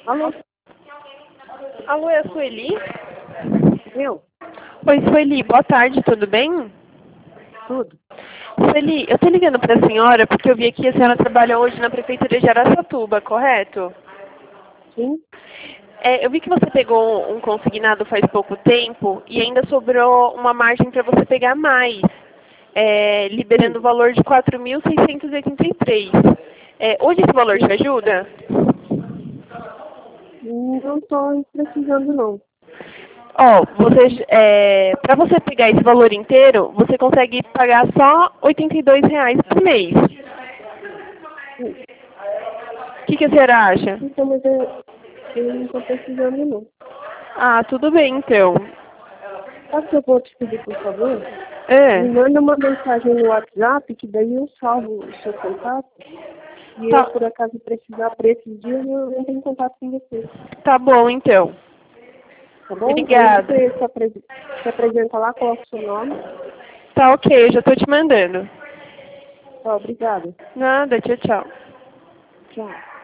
Alô? Alô, é a Sueli? Eu? Oi, Sueli, boa tarde, tudo bem? Tudo? Sueli, eu tô ligando pra senhora porque eu vi aqui que a senhora trabalha hoje na Prefeitura de Araçatuba, correto? Sim? Eu vi que você pegou um consignado faz pouco tempo e ainda sobrou uma margem para você pegar mais, liberando o valor de 4.683. Hoje esse valor te ajuda? Não estou precisando, não. Para você pegar esse valor inteiro, você consegue pagar só R$ 82 por mês. O que a senhora acha? Então, mas eu não estou precisando, não. Ah, tudo bem então. Sabe o que eu vou te pedir, por favor? Me É, manda uma mensagem no WhatsApp, que daí eu salvo o seu contato. E eu, tá, por acaso, precisar para esses dias, eu entro em contato com você. tá bom então. Tá bom? Aí Obrigada. você se apresenta lá, coloca o seu nome. Tá ok, eu já tô te mandando. Tá, obrigada. Nada, tchau, tchau. Tchau.